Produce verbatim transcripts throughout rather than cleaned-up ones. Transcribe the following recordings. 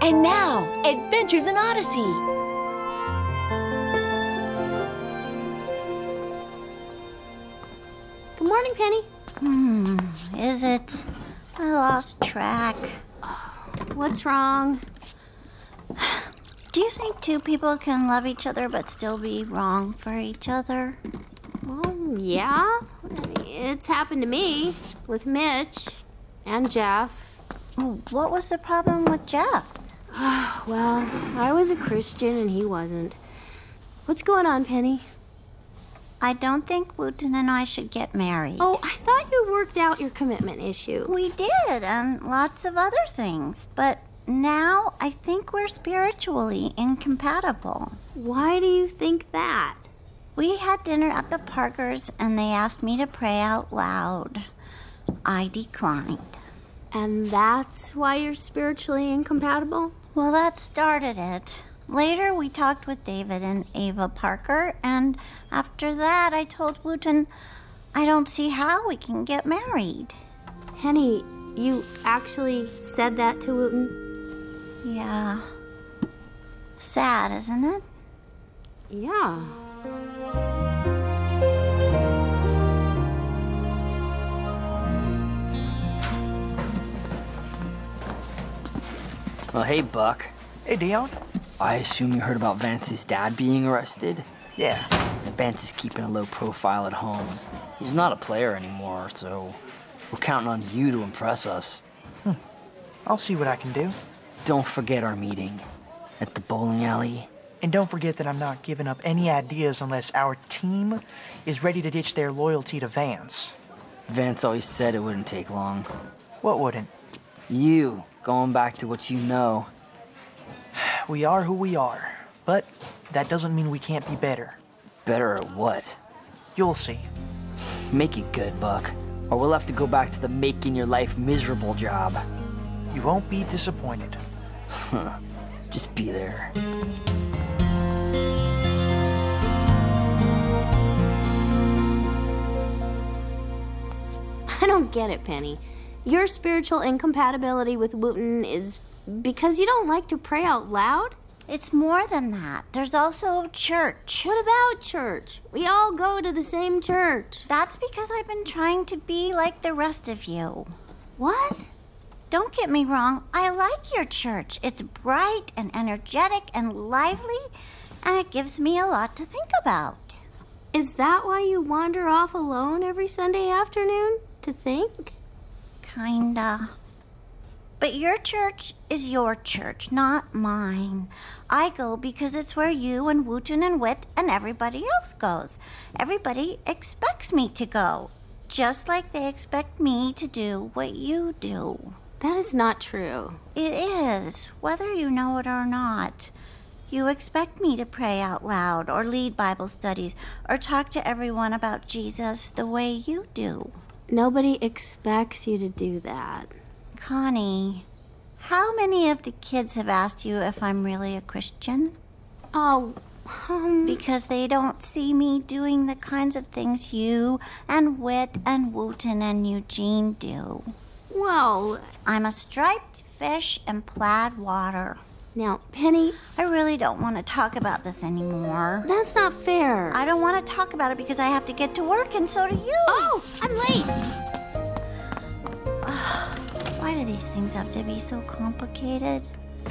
And now, Adventures in Odyssey. Good morning, Penny. Hmm, is it? I lost track. What's wrong? Do you think two people can love each other but still be wrong for each other? Well, yeah. I mean, it's happened to me with Mitch and Jeff. Oh, what was the problem with Jeff? Well, I was a Christian and he wasn't. What's going on, Penny? I don't think Wooten and I should get married. Oh, I thought you worked out your commitment issue. We did, and lots of other things. But now I think we're spiritually incompatible. Why do you think that? We had dinner at the Parkers, and they asked me to pray out loud. I declined. And that's why you're spiritually incompatible? Well, that started it. Later, we talked with David and Ava Parker, and after that, I told Wooten I don't see how we can get married. Penny, you actually said that to Wooten? Yeah. Sad, isn't it? Yeah. Well, hey, Buck. Hey, Dion. I assume you heard about Vance's dad being arrested? Yeah. And Vance is keeping a low profile at home. He's not a player anymore, so we're counting on you to impress us. Hmm. I'll see what I can do. Don't forget our meeting at the bowling alley. And don't forget that I'm not giving up any ideas unless our team is ready to ditch their loyalty to Vance. Vance always said it wouldn't take long. What wouldn't? You, going back to what you know. We are who we are, but that doesn't mean we can't be better. Better at what? You'll see. Make it good, Buck, or we'll have to go back to the making your life miserable job. You won't be disappointed. Just be there. I don't get it, Penny. Your spiritual incompatibility with Wooten is because you don't like to pray out loud? It's more than that. There's also church. What about church? We all go to the same church. That's because I've been trying to be like the rest of you. What? Don't get me wrong. I like your church. It's bright and energetic and lively, and it gives me a lot to think about. Is that why you wander off alone every Sunday afternoon? To think? Kinda. But your church is your church, not mine. I go because it's where you and Wooten and Wit and everybody else goes. Everybody expects me to go, just like they expect me to do what you do. That is not true. It is, whether you know it or not. You expect me to pray out loud or lead Bible studies or talk to everyone about Jesus the way you do. Nobody expects you to do that. Connie, how many of the kids have asked you if I'm really a Christian? Oh, um... Because they don't see me doing the kinds of things you and Wit and Wooten and Eugene do. Well... I'm a striped fish in plaid water. Now, Penny... I really don't want to talk about this anymore. That's not fair. I don't want to talk about it because I have to get to work, and so do you. Oh, I'm late. Why do these things have to be so complicated?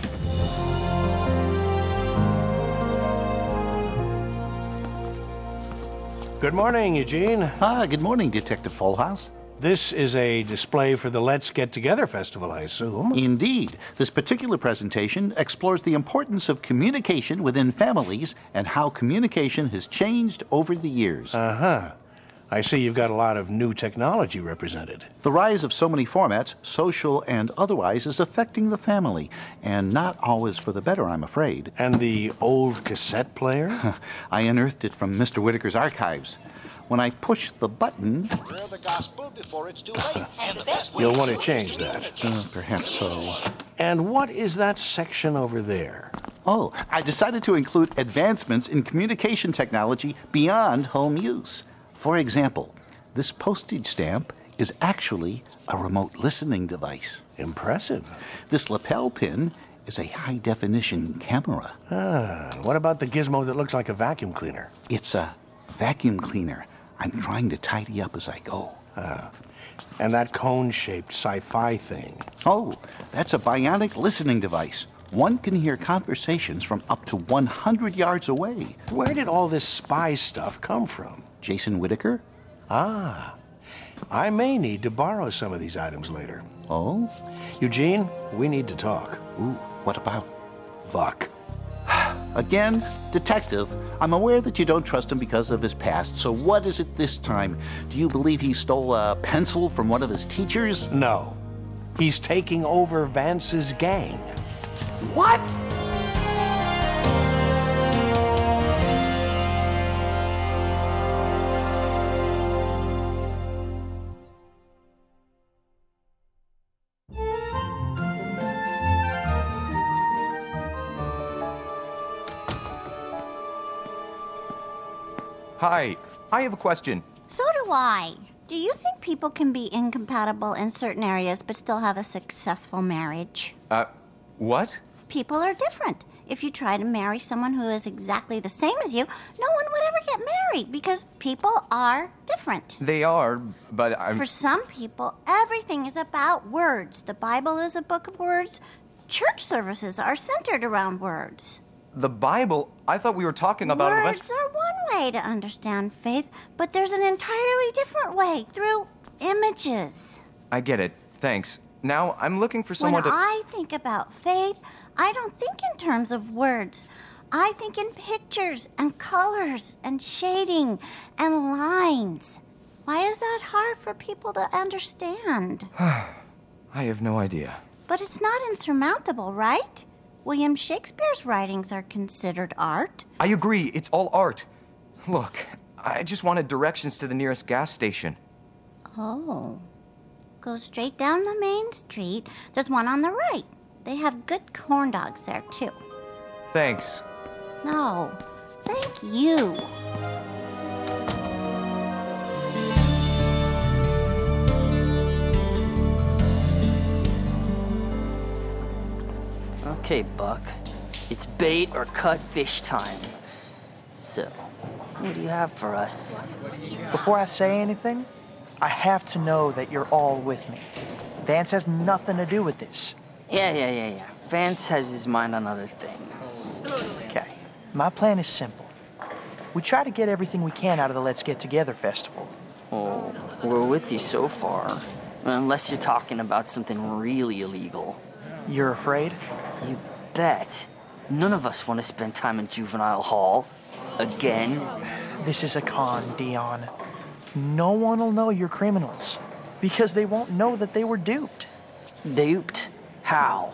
Good morning, Eugene. Ah, good morning, Detective Fullhouse. This is a display for the Let's Get Together festival, I assume. Indeed. This particular presentation explores the importance of communication within families and how communication has changed over the years. Uh-huh. I see you've got a lot of new technology represented. The rise of so many formats, social and otherwise, is affecting the family, and not always for the better, I'm afraid. And the old cassette player? I unearthed it from Mister Whitaker's archives. When I push the button... the gospel before it's too late. You'll want to change that. Uh, perhaps so. And what is that section over there? Oh, I decided to include advancements in communication technology beyond home use. For example, this postage stamp is actually a remote listening device. Impressive. This lapel pin is a high-definition camera. Ah, what about the gizmo that looks like a vacuum cleaner? It's a vacuum cleaner. I'm trying to tidy up as I go. Ah, and that cone-shaped sci-fi thing. Oh, that's a bionic listening device. One can hear conversations from up to one hundred yards away. Where did all this spy stuff come from? Jason Whittaker? Ah, I may need to borrow some of these items later. Oh? Eugene, we need to talk. Ooh, what about? Buck. Again, detective, I'm aware that you don't trust him because of his past, so what is it this time? Do you believe he stole a pencil from one of his teachers? No. He's taking over Vance's gang. What? Hi, I have a question. So do I. Do you think people can be incompatible in certain areas but still have a successful marriage? Uh, what? People are different. If you try to marry someone who is exactly the same as you, no one would ever get married because people are different. They are, but I'm... For some people, everything is about words. The Bible is a book of words. Church services are centered around words. The Bible? I thought we were talking about... a bunch- Words are one way to understand faith, but there's an entirely different way, through images. I get it. Thanks. Now, I'm looking for someone When to... I think about faith, I don't think in terms of words. I think in pictures and colors and shading and lines. Why is that hard for people to understand? I have no idea. But it's not insurmountable, right? William Shakespeare's writings are considered art. I agree. It's all art. Look, I just wanted directions to the nearest gas station. Oh. Go straight down the main street. There's one on the right. They have good corn dogs there, too. Thanks. No, thank you. Okay, Buck. It's bait or cut fish time. So, what do you have for us? Before I say anything, I have to know that you're all with me. Vance has nothing to do with this. Yeah, yeah, yeah, yeah. Vance has his mind on other things. Okay, my plan is simple. We try to get everything we can out of the Let's Get Together festival. Oh, we're with you so far. Unless you're talking about something really illegal. You're afraid? You bet. None of us want to spend time in juvenile hall. Again. This is a con, Dion. No one will know you're criminals because they won't know that they were duped. Duped? How?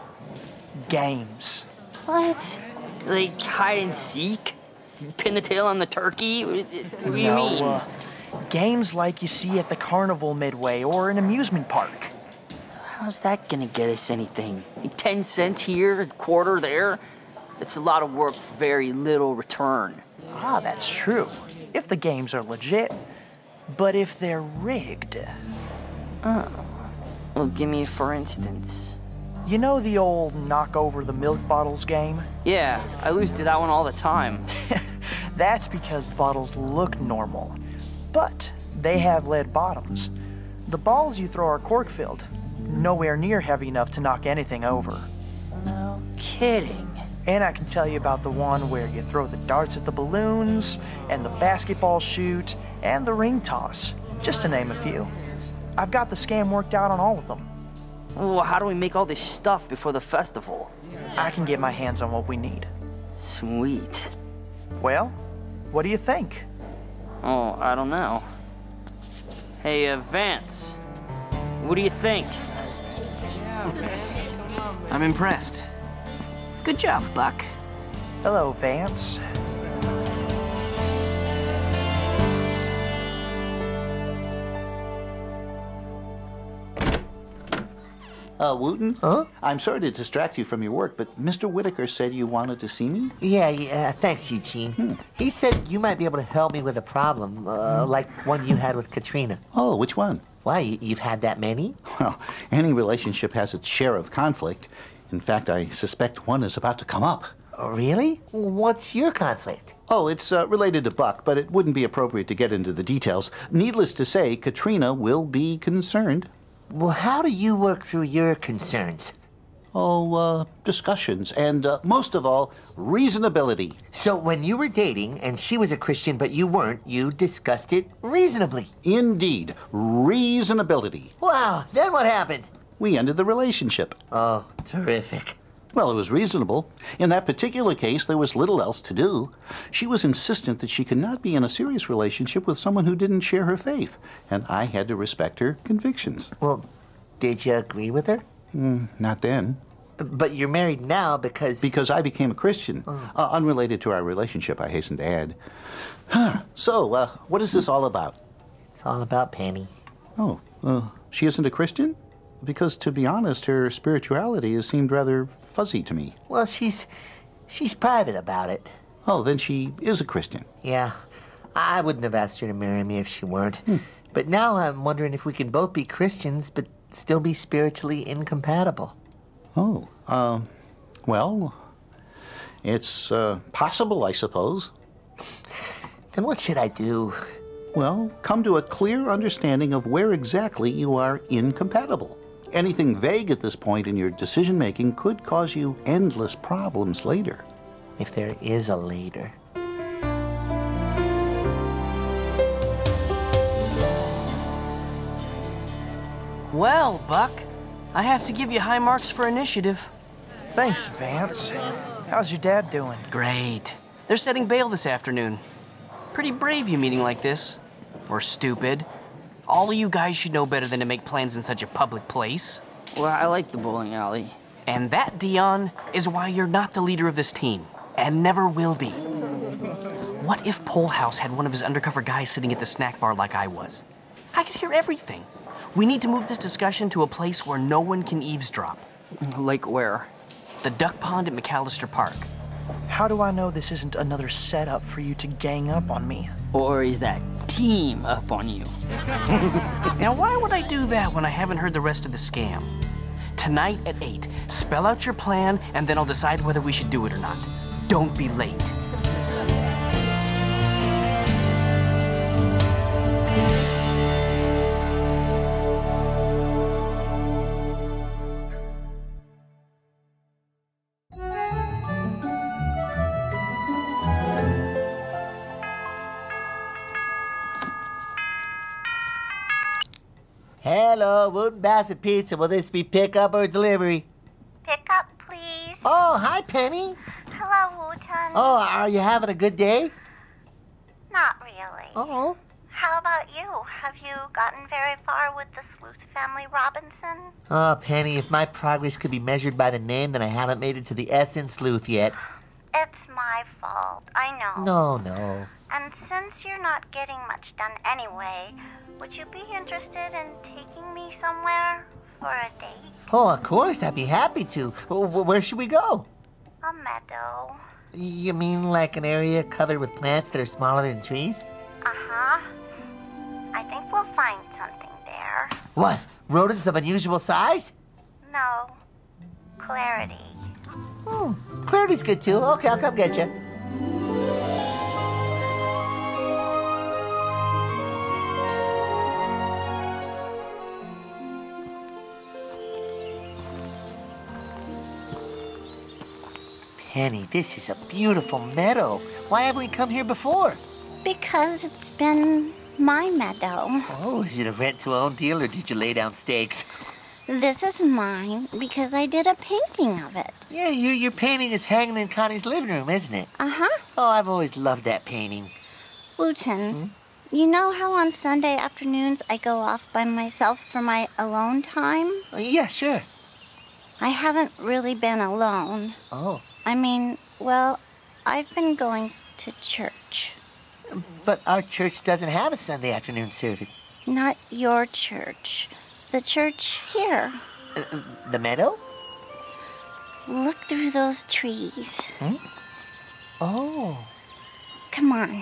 Games. What? Like hide and seek? Pin the tail on the turkey? What do you no, mean? Uh, games like you see at the carnival midway or an amusement park. How's that gonna get us anything? Like ten cents here, a quarter there? It's a lot of work for very little return. Ah, that's true. If the games are legit. But if they're rigged. Oh. Well, give me a for instance. You know the old knock over the milk bottles game? Yeah, I lose to that one all the time. That's because the bottles look normal. But they have lead bottoms. The balls you throw are cork filled. Nowhere near heavy enough to knock anything over. No kidding. And I can tell you about the one where you throw the darts at the balloons, and the basketball shoot, and the ring toss, just to name a few. I've got the scam worked out on all of them. Well, how do we make all this stuff before the festival? I can get my hands on what we need. Sweet. Well, what do you think? Oh, I don't know. Hey, uh, Vance, what do you think? I'm impressed. Good job, Buck. Hello, Vance. Uh, Wooten? Huh? I'm sorry to distract you from your work, but Mister Whittaker said you wanted to see me? Yeah, yeah, thanks, Eugene. Hmm. He said you might be able to help me with a problem, uh, like one you had with Katrina. Oh, which one? Why, you- you've had that many? Well, any relationship has its share of conflict. In fact, I suspect one is about to come up. Oh, really? What's your conflict? Oh, it's uh, related to Buck, but it wouldn't be appropriate to get into the details. Needless to say, Katrina will be concerned. Well, how do you work through your concerns? Oh, uh, discussions, and uh, most of all, reasonability. So when you were dating and she was a Christian but you weren't, you discussed it reasonably. Indeed, reasonability. Wow, then what happened? We ended the relationship. Oh, terrific. Well, it was reasonable. In that particular case, there was little else to do. She was insistent that she could not be in a serious relationship with someone who didn't share her faith, and I had to respect her convictions. Well, did you agree with her? Mm, not then. But you're married now because... Because I became a Christian. Oh. Uh, unrelated to our relationship, I hasten to add. So, uh, what is this all about? It's all about Penny. Oh, uh, she isn't a Christian? Because, to be honest, her spirituality has seemed rather fuzzy to me. Well, she's... she's private about it. Oh, then she is a Christian. Yeah. I wouldn't have asked her to marry me if she weren't. Hmm. But now I'm wondering if we can both be Christians but still be spiritually incompatible. Oh, uh, well, it's uh, possible, I suppose. Then what should I do? Well, come to a clear understanding of where exactly you are incompatible. Anything vague at this point in your decision-making could cause you endless problems later. If there is a later. Well, Buck, I have to give you high marks for initiative. Thanks, Vance. How's your dad doing? Great. They're setting bail this afternoon. Pretty brave you meeting like this. Or stupid. All of you guys should know better than to make plans in such a public place. Well, I like the bowling alley. And that, Dion, is why you're not the leader of this team. And never will be. What if Polehouse had one of his undercover guys sitting at the snack bar like I was? I could hear everything. We need to move this discussion to a place where no one can eavesdrop. Like where? The duck pond at McAllister Park. How do I know this isn't another setup for you to gang up on me? Or is that team up on you? Now, why would I do that when I haven't heard the rest of the scam? Tonight at eight, spell out your plan, and then I'll decide whether we should do it or not. Don't be late. Hello, Wooten Bassett Pizza. Will this be pickup or delivery? Pick up, please. Oh, hi, Penny. Hello, Wooten. Oh, are you having a good day? Not really. Oh. How about you? Have you gotten very far with the Sleuth family Robinson? Oh, Penny, if my progress could be measured by the name, then I haven't made it to the S in Sleuth yet. It's my fault. I know. No, no. And since you're not getting much done anyway, would you be interested in taking me somewhere for a date? Oh, of course, I'd be happy to. W- Where should we go? A meadow. You mean like an area covered with plants that are smaller than trees? Uh-huh. I think we'll find something there. What? Rodents of unusual size? No. Clarity. Hmm. Clarity's good too. Okay, I'll come get you. Penny, this is a beautiful meadow. Why haven't we come here before? Because it's been my meadow. Oh, is it a rent-to-own deal, or did you lay down stakes? This is mine because I did a painting of it. Yeah, your, your painting is hanging in Connie's living room, isn't it? Uh-huh. Oh, I've always loved that painting. Wooten, Hmm? you know how on Sunday afternoons I go off by myself for my alone time? Oh, yeah, sure. I haven't really been alone. Oh. I mean, well, I've been going to church. But our church doesn't have a Sunday afternoon service. Not your church. The church here. Uh, the meadow? Look through those trees. Hmm? Oh. Come on.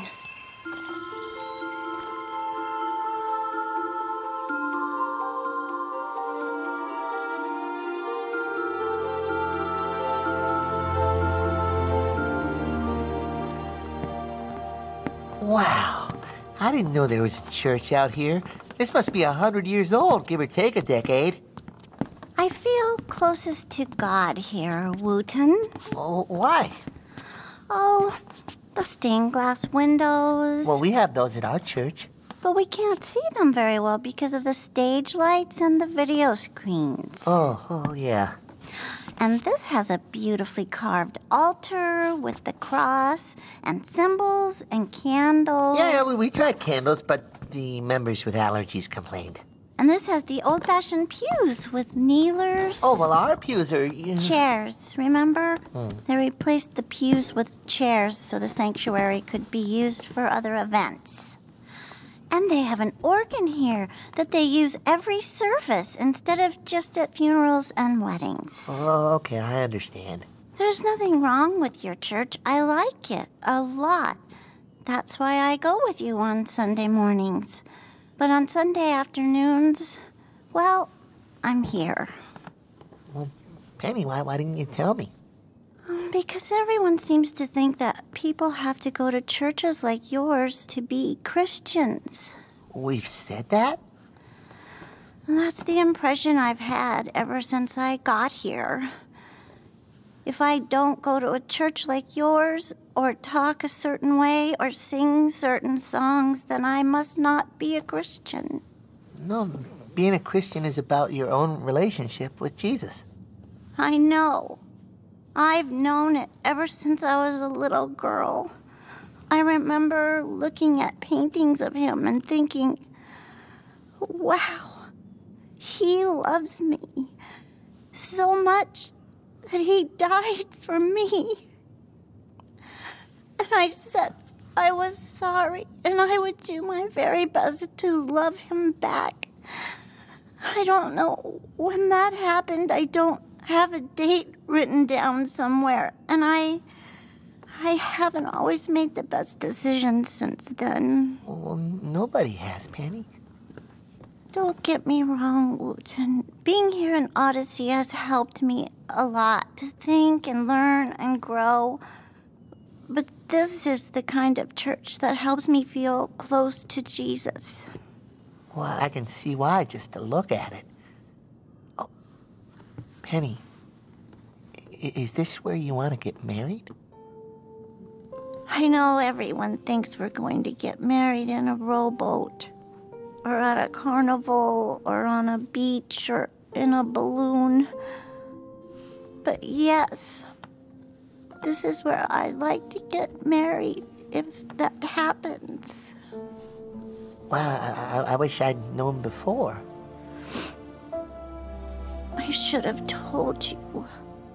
Wow. I didn't know there was a church out here. This must be a hundred years old, give or take a decade. I feel closest to God here, Wooten. Oh, why? Oh, the stained glass windows. Well, we have those at our church. But we can't see them very well because of the stage lights and the video screens. Oh, oh, yeah. And this has a beautifully carved altar with the cross and symbols and candles. Yeah, yeah, we, we tried candles, but the members with allergies complained. And this has the old-fashioned pews with kneelers. Oh, well, our pews are... Uh... Chairs, remember? Hmm. They replaced the pews with chairs so the sanctuary could be used for other events. And they have an organ here that they use every service instead of just at funerals and weddings. Oh, okay, I understand. There's nothing wrong with your church. I like it a lot. That's why I go with you on Sunday mornings. But on Sunday afternoons, well, I'm here. Well, Penny, why, why didn't you tell me? Because everyone seems to think that people have to go to churches like yours to be Christians. We've said that? That's the impression I've had ever since I got here. If I don't go to a church like yours, or talk a certain way, or sing certain songs, then I must not be a Christian. No, being a Christian is about your own relationship with Jesus. I know. I've known it ever since I was a little girl. I remember looking at paintings of him and thinking, wow, he loves me so much that he died for me. And I said I was sorry and I would do my very best to love him back. I don't know when that happened. I don't have a date written down somewhere, and I I haven't always made the best decisions since then. Well, nobody has, Penny. Don't get me wrong, Wooten. Being here in Odyssey has helped me a lot to think and learn and grow. But this is the kind of church that helps me feel close to Jesus. Well, I can see why just to look at it. Oh, Penny, is this where you want to get married? I know everyone thinks we're going to get married in a rowboat, or at a carnival, or on a beach, or in a balloon. But yes, this is where I'd like to get married, if that happens. Wow, I, I wish I'd known before. I should have told you.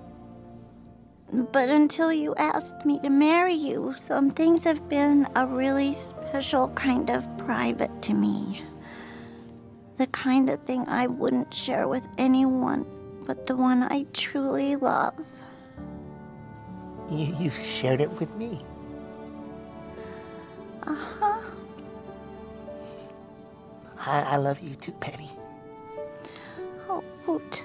But until you asked me to marry you, some things have been a really special kind of private to me. The kind of thing I wouldn't share with anyone but the one I truly love. You, you shared it with me. Uh-huh. I, I love you too, Penny. Oh, Wooten.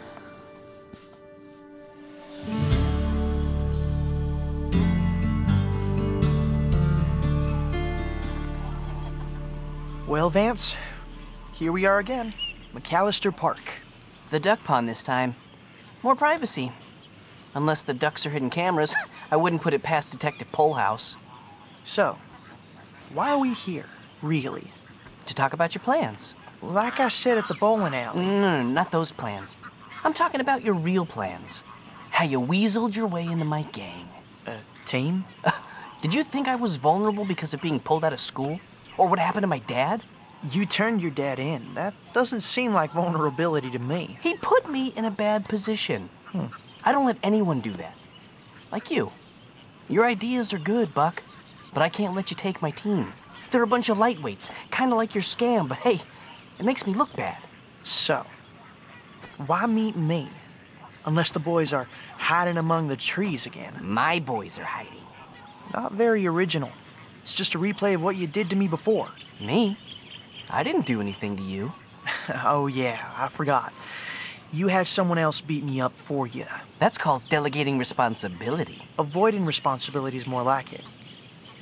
Well, Vance, here we are again. McAllister Park. The duck pond this time. More privacy. Unless the ducks are hidden cameras, I wouldn't put it past Detective Polehouse. So, why are we here, really? To talk about your plans. Like I said at the bowling alley. No, no, no, not those plans. I'm talking about your real plans. How you weaseled your way into my gang. Uh, team? Uh, did you think I was vulnerable because of being pulled out of school? Or what happened to my dad? You turned your dad in. That doesn't seem like vulnerability to me. He put me in a bad position. Hmm. I don't let anyone do that. Like you. Your ideas are good, Buck, but I can't let you take my team. They're a bunch of lightweights, kind of like your scam, but hey, it makes me look bad. So, why meet me? Unless the boys are hiding among the trees again. My boys are hiding. Not very original. It's just a replay of what you did to me before. Me? I didn't do anything to you. Oh, yeah, I forgot. You had someone else beat me up for you. That's called delegating responsibility. Avoiding responsibility is more like it.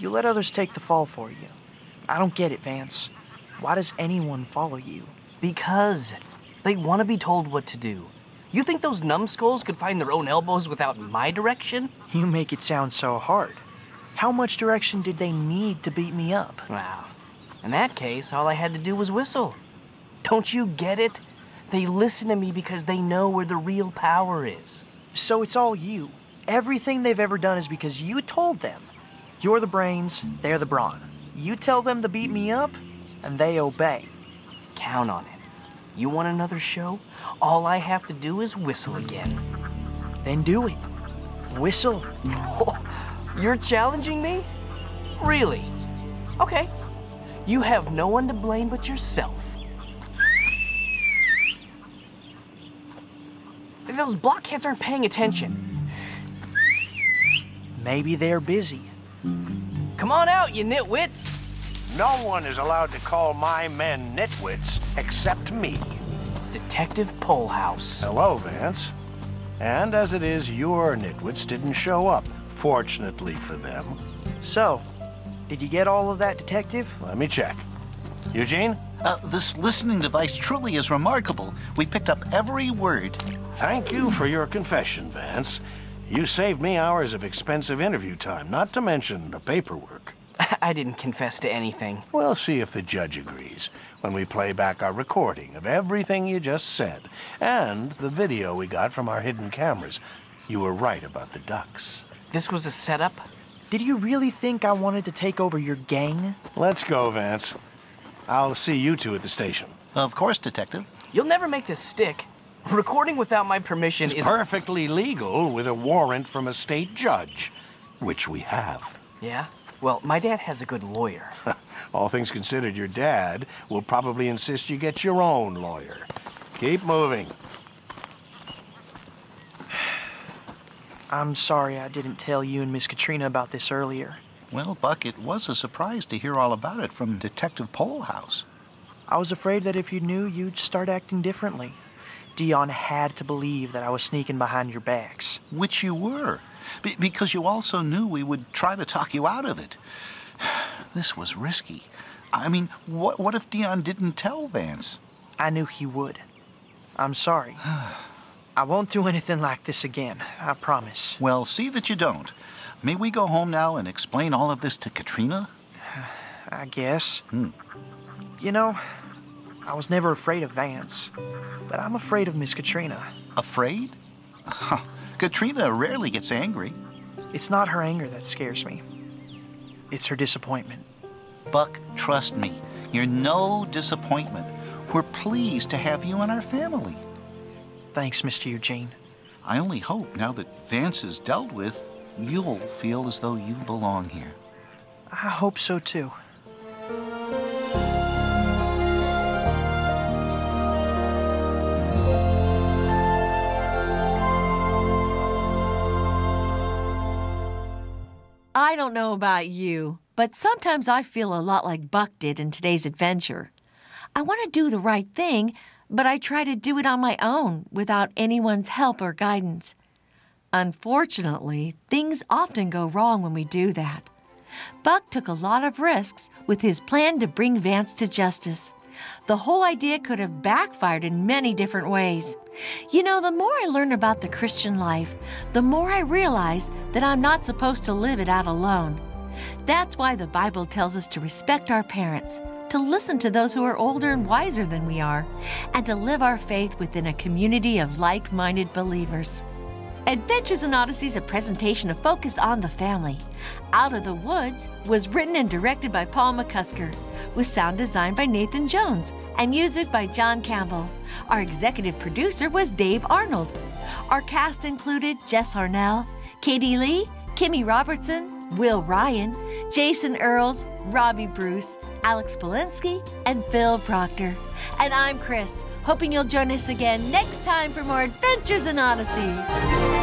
You let others take the fall for you. I don't get it, Vance. Why does anyone follow you? Because they want to be told what to do. You think those numbskulls could find their own elbows without my direction? You make it sound so hard. How much direction did they need to beat me up? Wow. In that case, all I had to do was whistle. Don't you get it? They listen to me because they know where the real power is. So it's all you. Everything they've ever done is because you told them. You're the brains, they're the brawn. You tell them to beat me up, and they obey. Count on it. You want another show? All I have to do is whistle again. Then do it. Whistle. You're challenging me? Really? Okay. You have no one to blame but yourself. Those blockheads aren't paying attention. Maybe they're busy. Come on out, you nitwits. No one is allowed to call my men nitwits except me. Detective Polehouse. Hello, Vance. And as it is, your nitwits didn't show up, fortunately for them. So, did you get all of that, Detective? Let me check. Eugene? Uh, this listening device truly is remarkable. We picked up every word. Thank you for your confession, Vance. You saved me hours of expensive interview time, not to mention the paperwork. I didn't confess to anything. We'll see if the judge agrees when we play back our recording of everything you just said and the video we got from our hidden cameras. You were right about the ducks. This was a setup? Did you really think I wanted to take over your gang? Let's go, Vance. I'll see you two at the station. Of course, Detective. You'll never make this stick. Recording without my permission It's is perfectly legal with a warrant from a state judge, which we have. Yeah? Well, my dad has a good lawyer. All things considered, your dad will probably insist you get your own lawyer. Keep moving. I'm sorry I didn't tell you and Miss Katrina about this earlier. Well, Buck, it was a surprise to hear all about it from Detective Polehouse. I was afraid that if you knew, you'd start acting differently. Dion had to believe that I was sneaking behind your backs. Which you were. Be- because you also knew we would try to talk you out of it. This was risky. I mean, what, what if Dion didn't tell Vance? I knew he would. I'm sorry. I won't do anything like this again, I promise. Well, see that you don't. May we go home now and explain all of this to Katrina? I guess. Hmm. You know, I was never afraid of Vance, but I'm afraid of Miss Katrina. Afraid? Katrina rarely gets angry. It's not her anger that scares me. It's her disappointment. Buck, trust me. You're no disappointment. We're pleased to have you in our family. Thanks, Mister Eugene. I only hope now that Vance is dealt with, you'll feel as though you belong here. I hope so, too. I don't know about you, but sometimes I feel a lot like Buck did in today's adventure. I want to do the right thing, but I try to do it on my own without anyone's help or guidance. Unfortunately, things often go wrong when we do that. Buck took a lot of risks with his plan to bring Vance to justice. The whole idea could have backfired in many different ways. You know, the more I learn about the Christian life, the more I realize that I'm not supposed to live it out alone. That's why the Bible tells us to respect our parents, to listen to those who are older and wiser than we are, and to live our faith within a community of like-minded believers. Adventures in Odyssey is a presentation of Focus on the Family. Out of the Woods was written and directed by Paul McCusker, with sound design by Nathan Jones and music by John Campbell. Our executive producer was Dave Arnold. Our cast included Jess Harnell, Katie Lee, Kimmy Robertson, Will Ryan, Jason Earls, Robbie Bruce, Alex Polinsky, and Phil Proctor. And I'm Chris, hoping you'll join us again next time for more Adventures in Odyssey.